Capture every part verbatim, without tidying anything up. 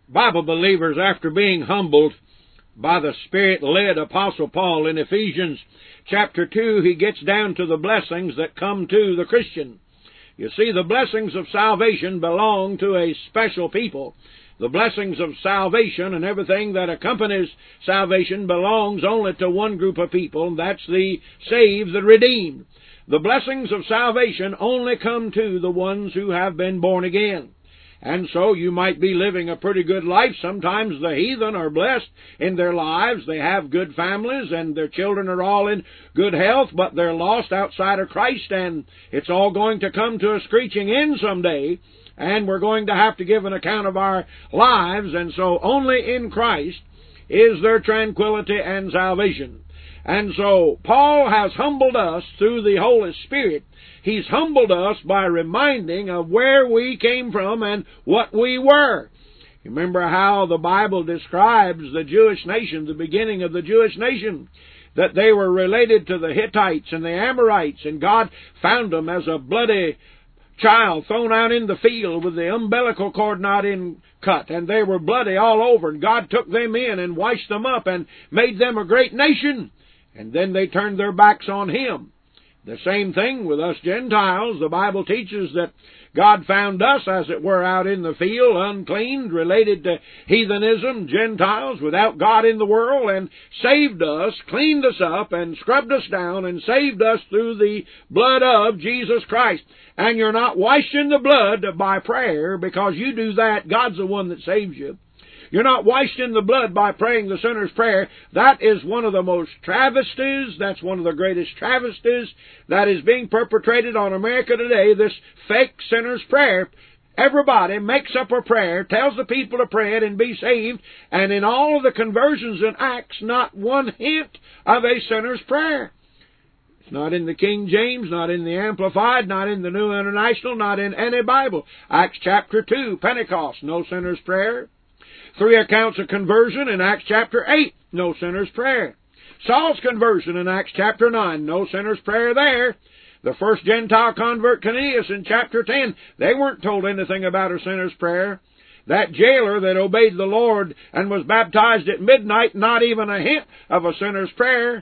Bible believers, after being humbled by the Spirit-led Apostle Paul in Ephesians chapter two, he gets down to the blessings that come to the Christian. You see, the blessings of salvation belong to a special people. The blessings of salvation and everything that accompanies salvation belongs only to one group of people, and that's the saved, the redeemed. The blessings of salvation only come to the ones who have been born again. And so you might be living a pretty good life. Sometimes the heathen are blessed in their lives. They have good families and their children are all in good health, but they're lost outside of Christ, and it's all going to come to a screeching end someday, and we're going to have to give an account of our lives. And so only in Christ is there tranquility and salvation. And so Paul has humbled us through the Holy Spirit. He's humbled us by reminding of where we came from and what we were. Remember how the Bible describes the Jewish nation, the beginning of the Jewish nation, that they were related to the Hittites and the Amorites, and God found them as a bloody child thrown out in the field with the umbilical cord not in cut, and they were bloody all over, and God took them in and washed them up and made them a great nation. And then they turned their backs on Him. The same thing with us Gentiles. The Bible teaches that God found us, as it were, out in the field, unclean, related to heathenism, Gentiles, without God in the world, and saved us, cleaned us up, and scrubbed us down, and saved us through the blood of Jesus Christ. And you're not washed in the blood by prayer, because you do that, God's the one that saves you. You're not washed in the blood by praying the sinner's prayer. That is one of the most travesties, that's one of the greatest travesties that is being perpetrated on America today, this fake sinner's prayer. Everybody makes up a prayer, tells the people to pray it and be saved, and in all of the conversions in Acts, not one hint of a sinner's prayer. It's not in the King James, not in the Amplified, not in the New International, not in any Bible. Acts chapter two, Pentecost, no sinner's prayer. Three accounts of conversion in Acts chapter eight, no sinner's prayer. Saul's conversion in Acts chapter nine, no sinner's prayer there. The first Gentile convert, Cornelius, in chapter ten, they weren't told anything about a sinner's prayer. That jailer that obeyed the Lord and was baptized at midnight, not even a hint of a sinner's prayer.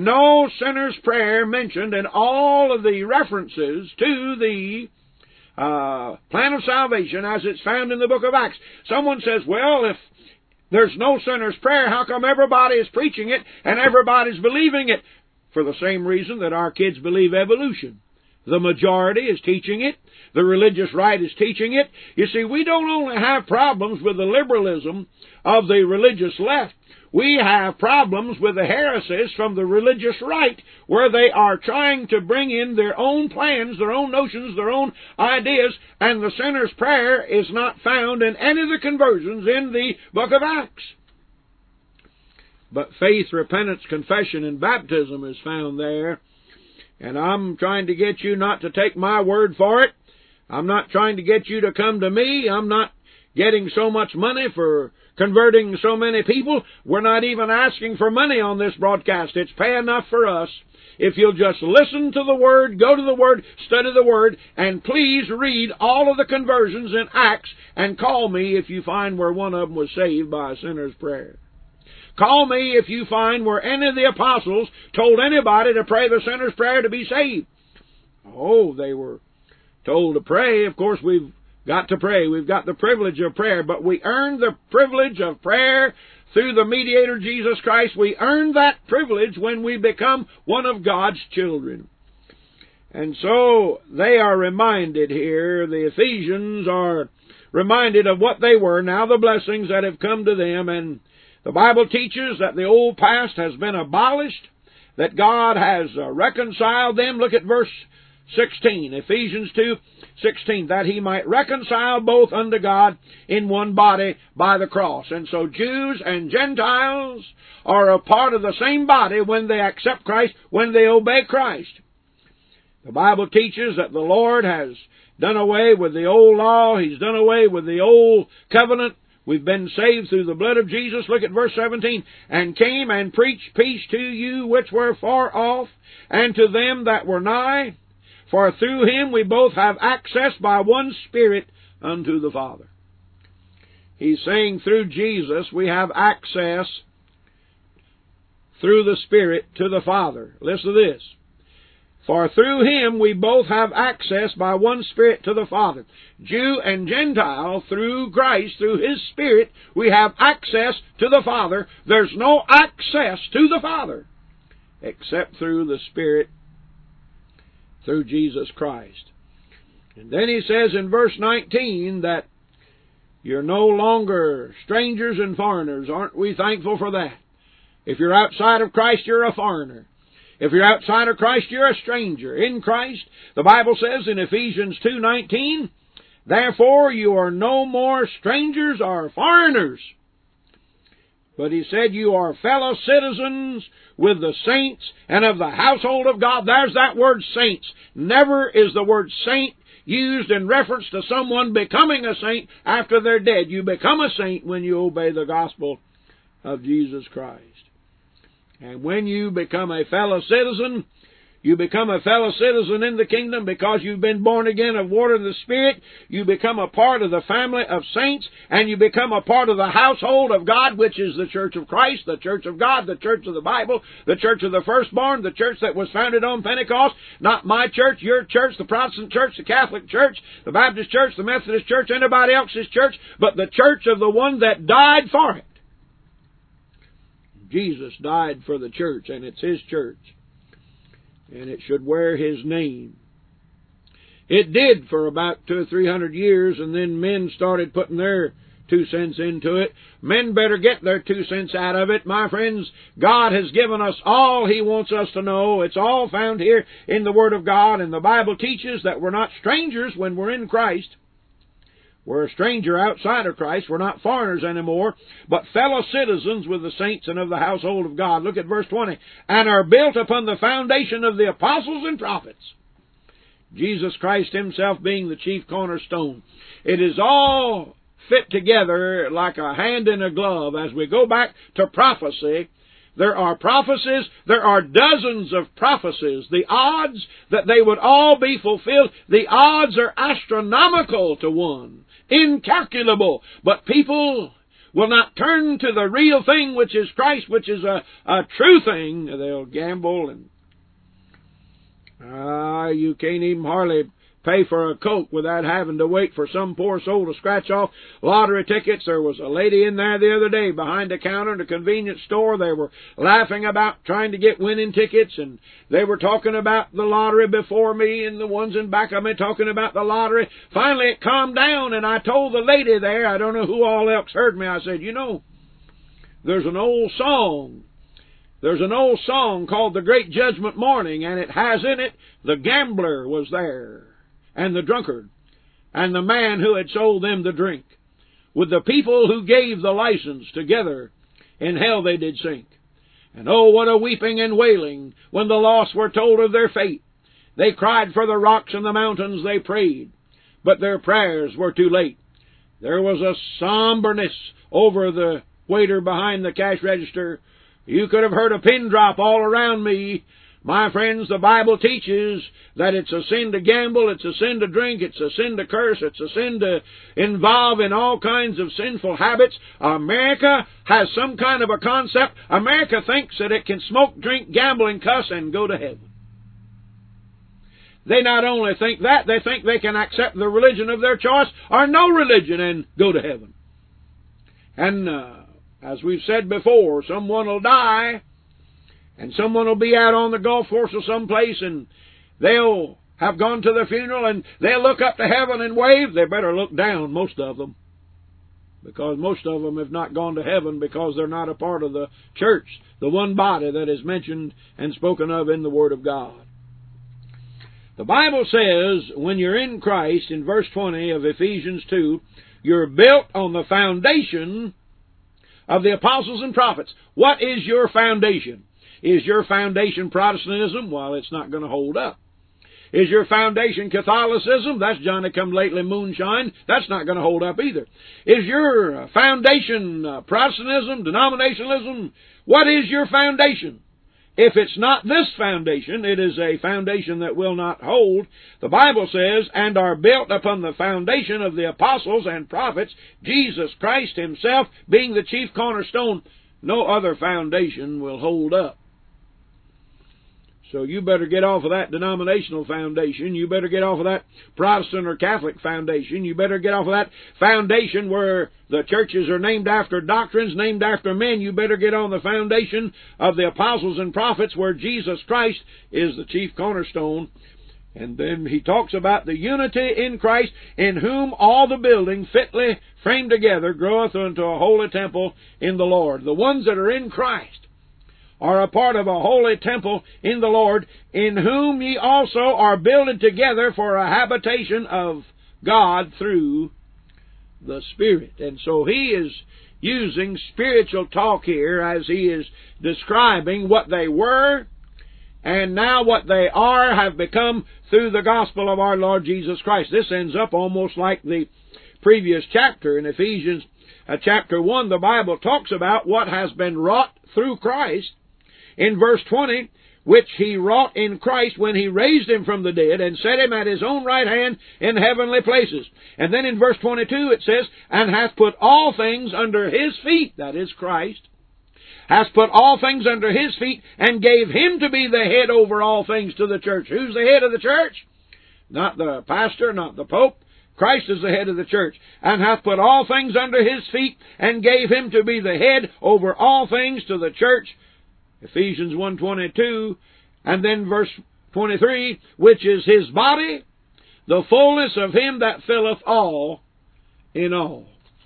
No sinner's prayer mentioned in all of the references to the Uh, plan of salvation as it's found in the book of Acts. Someone says, well, if there's no sinner's prayer, how come everybody is preaching it and everybody's believing it? For the same reason that our kids believe evolution. The majority is teaching it. The religious right is teaching it. You see, we don't only have problems with the liberalism of the religious left. We have problems with the heresies from the religious right, where they are trying to bring in their own plans, their own notions, their own ideas, and the sinner's prayer is not found in any of the conversions in the book of Acts. But faith, repentance, confession, and baptism is found there. And I'm trying to get you not to take my word for it. I'm not trying to get you to come to me. I'm not getting so much money for converting so many people. We're not even asking for money on this broadcast. It's pay enough for us. If you'll just listen to the Word, go to the Word, study the Word, and please read all of the conversions in Acts and call me if you find where one of them was saved by a sinner's prayer. Call me if you find where any of the apostles told anybody to pray the sinner's prayer to be saved. Oh, they were told to pray. Of course, we've got to pray. We've got the privilege of prayer, but we earn the privilege of prayer through the mediator, Jesus Christ. We earn that privilege when we become one of God's children. And so they are reminded here, the Ephesians are reminded of what they were, now the blessings that have come to them. And the Bible teaches that the old past has been abolished, that God has reconciled them. Look at verse sixteen, Ephesians two sixteen, that He might reconcile both unto God in one body by the cross. And so Jews and Gentiles are a part of the same body when they accept Christ, when they obey Christ. The Bible teaches that the Lord has done away with the old law. He's done away with the old covenant. We've been saved through the blood of Jesus. Look at verse seventeen. And came and preached peace to you which were far off, and to them that were nigh. For through Him we both have access by one Spirit unto the Father. He's saying through Jesus we have access through the Spirit to the Father. Listen to this. For through Him we both have access by one Spirit to the Father. Jew and Gentile, through Christ, through His Spirit, we have access to the Father. There's no access to the Father except through the Spirit, through Jesus Christ. And then he says in verse nineteen that you're no longer strangers and foreigners. Aren't we thankful for that? If you're outside of Christ, you're a foreigner. If you're outside of Christ, you're a stranger. In Christ, the Bible says in Ephesians two nineteen, therefore you are no more strangers or foreigners. But he said you are fellow citizens with the saints and of the household of God. There's that word saints. Never is the word saint used in reference to someone becoming a saint after they're dead. You become a saint when you obey the gospel of Jesus Christ. And when you become a fellow citizen, you become a fellow citizen in the kingdom because you've been born again of water and the Spirit. You become a part of the family of saints, and you become a part of the household of God, which is the church of Christ, the church of God, the church of the Bible, the church of the firstborn, the church that was founded on Pentecost. Not my church, your church, the Protestant church, the Catholic church, the Baptist church, the Methodist church, anybody else's church, but the church of the one that died for it. Jesus died for the church, and it's His church. And it should wear His name. It did for about two or three hundred years, and then men started putting their two cents into it. Men better get their two cents out of it. My friends, God has given us all He wants us to know. It's all found here in the Word of God, and the Bible teaches that we're not strangers when we're in Christ. We're a stranger outside of Christ. We're not foreigners anymore, but fellow citizens with the saints and of the household of God. Look at verse twenty. And are built upon the foundation of the apostles and prophets, Jesus Christ Himself being the chief cornerstone. It is all fit together like a hand in a glove. As we go back to prophecy, there are prophecies, there are dozens of prophecies. The odds that they would all be fulfilled, the odds are astronomical to one. Incalculable. But people will not turn to the real thing, which is Christ, which is a, a true thing. They'll gamble and ah, uh, you can't even hardly pay for a Coke without having to wait for some poor soul to scratch off lottery tickets. There was a lady in there the other day behind the counter in a convenience store. They were laughing about trying to get winning tickets, and they were talking about the lottery before me, and the ones in back of me talking about the lottery. Finally, it calmed down, and I told the lady there, I don't know who all else heard me, I said, you know, there's an old song. There's an old song called The Great Judgment Morning, and it has in it, the gambler was there, and the drunkard, and the man who had sold them the drink. With the people who gave the license together, in hell they did sink. And oh, what a weeping and wailing when the lost were told of their fate. They cried for the rocks and the mountains, they prayed, but their prayers were too late. There was a somberness over the waiter behind the cash register. You could have heard a pin drop all around me. My friends, the Bible teaches that it's a sin to gamble, it's a sin to drink, it's a sin to curse, it's a sin to involve in all kinds of sinful habits. America has some kind of a concept. America thinks that it can smoke, drink, gamble, and cuss and go to heaven. They not only think that, they think they can accept the religion of their choice or no religion and go to heaven. And uh, as we've said before, someone will die, and someone will be out on the golf course or someplace, and they'll have gone to their funeral, and they'll look up to heaven and wave. They better look down, most of them, because most of them have not gone to heaven because they're not a part of the church, the one body that is mentioned and spoken of in the Word of God. The Bible says, when you're in Christ, in verse twenty of Ephesians two, you're built on the foundation of the apostles and prophets. What is your foundation? Is your foundation Protestantism? Well, it's not going to hold up. Is your foundation Catholicism? That's Johnny-come-lately moonshine. That's not going to hold up either. Is your foundation uh, Protestantism, denominationalism? What is your foundation? if it's not this foundation, it is a foundation that will not hold. The Bible says, and are built upon the foundation of the apostles and prophets, Jesus Christ himself being the chief cornerstone. No other foundation will hold up. So you better get off of that denominational foundation. You better get off of that Protestant or Catholic foundation. You better get off of that foundation where the churches are named after doctrines, named after men. You better get on the foundation of the apostles and prophets where Jesus Christ is the chief cornerstone. And then he talks about the unity in Christ, in whom all the building fitly framed together groweth unto a holy temple in the Lord. The ones that are in Christ are a part of a holy temple in the Lord, in whom ye also are builded together for a habitation of God through the Spirit. And so he is using spiritual talk here as he is describing what they were and now what they are have become through the gospel of our Lord Jesus Christ. This ends up almost like the previous chapter in Ephesians uh, chapter one. The Bible talks about what has been wrought through Christ. In verse twenty, which he wrought in Christ when he raised him from the dead and set him at his own right hand in heavenly places. And then in verse twenty-two it says, and hath put all things under his feet, that is Christ, hath put all things under his feet, and gave him to be the head over all things to the church. Who's the head of the church? Not the pastor, not the pope. Christ is the head of the church. And hath put all things under his feet, and gave him to be the head over all things to the church. Ephesians one twenty-two, and then verse twenty-three, which is his body, the fullness of him that filleth all in all.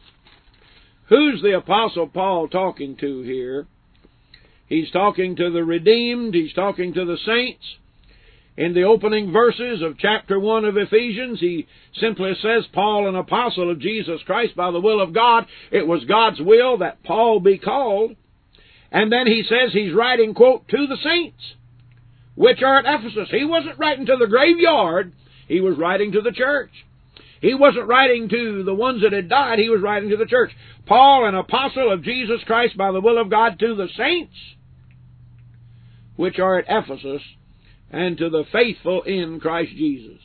Who's the Apostle Paul talking to here? He's talking to the redeemed. He's talking to the saints. In the opening verses of chapter one of Ephesians, he simply says, Paul, an apostle of Jesus Christ by the will of God. It was God's will that Paul be called. And then he says he's writing, quote, to the saints, which are at Ephesus. He wasn't writing to the graveyard. He was writing to the church. He wasn't writing to the ones that had died. He was writing to the church. Paul, an apostle of Jesus Christ by the will of God, to the saints, which are at Ephesus, and to the faithful in Christ Jesus.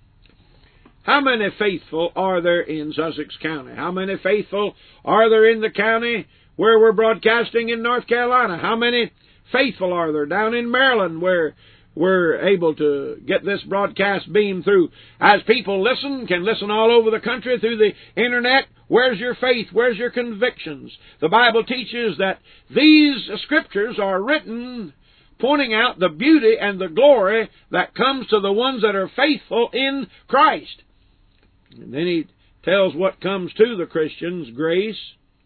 How many faithful are there in Sussex County? How many faithful are there in the county where we're broadcasting in North Carolina? How many faithful are there down in Maryland where we're able to get this broadcast beamed through? As people listen, can listen all over the country through the internet. Where's your faith? Where's your convictions? The Bible teaches that these scriptures are written pointing out the beauty and the glory that comes to the ones that are faithful in Christ. And then he tells what comes to the Christians: grace,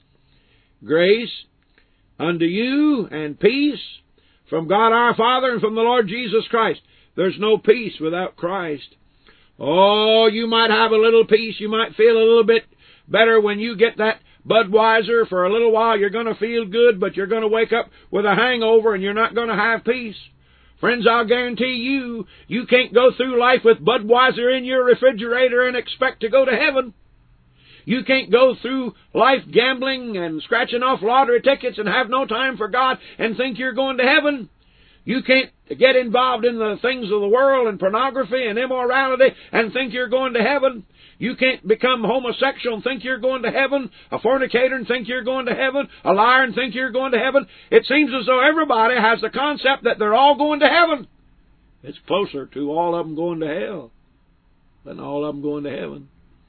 grace unto you and peace from God our Father and from the Lord Jesus Christ. There's no peace without Christ. Oh, you might have a little peace. You might feel a little bit better when you get that Budweiser. For a little while you're going to feel good, but you're going to wake up with a hangover and you're not going to have peace. Friends, I'll guarantee you, you can't go through life with Budweiser in your refrigerator and expect to go to heaven. You can't go through life gambling and scratching off lottery tickets and have no time for God and think you're going to heaven. You can't get involved in the things of the world and pornography and immorality and think you're going to heaven. You can't become homosexual and think you're going to heaven, a fornicator and think you're going to heaven, a liar and think you're going to heaven. It seems as though everybody has the concept that they're all going to heaven. It's closer to all of them going to hell than all of them going to heaven.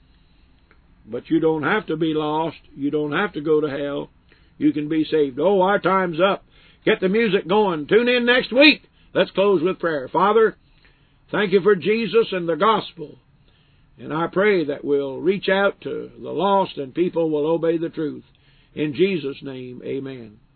But you don't have to be lost. You don't have to go to hell. You can be saved. Oh, our time's up. Get the music going. Tune in next week. Let's close with prayer. Father, thank you for Jesus and the gospel. And I pray that we'll reach out to the lost and people will obey the truth. In Jesus' name, amen.